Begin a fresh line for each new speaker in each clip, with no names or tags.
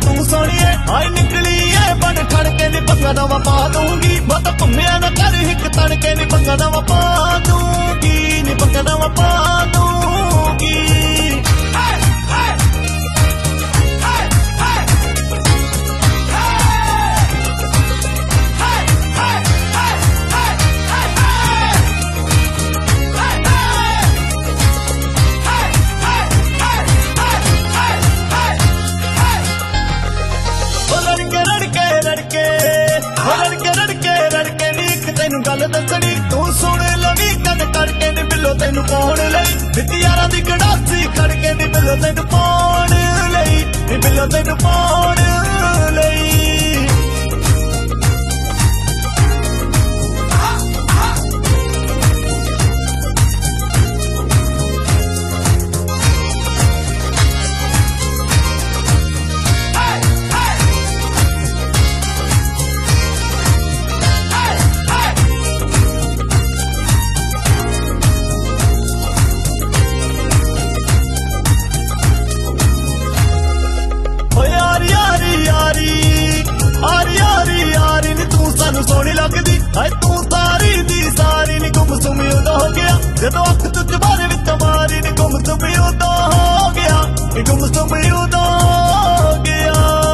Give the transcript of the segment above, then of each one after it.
तू सोनिए आई निकली है बन ठड़के नी पंगा नवा पा दूंगी मत भुम्मिया न कर हिक तड़के नी पंगा नवा पा दूंगी नी पंगा नवा पा दूंगी गल दसनी तू सुन लवी कद करके नी बिलो तेन पाउण लई बिती यारां दी गड़ासी खड़के नी बिलो तेन पाउण लई नी बिलो तेन पाउण लई सोनी लगदी है तू सारी दी सारी नी गुम सुमी उदा हो गया जदों अख तुझ बारे विच मारी नी गुम सुमी उदा हो गया नी गुम सुमी उदा हो गया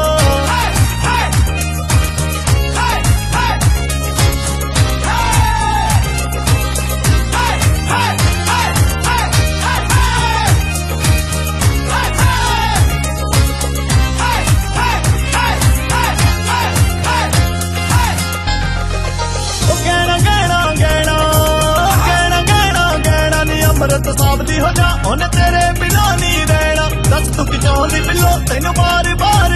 अमृत साबदी हो जा उन्हें तेरे बिना नहीं रहना दस तू कि चाहती बिलो तेन बार बार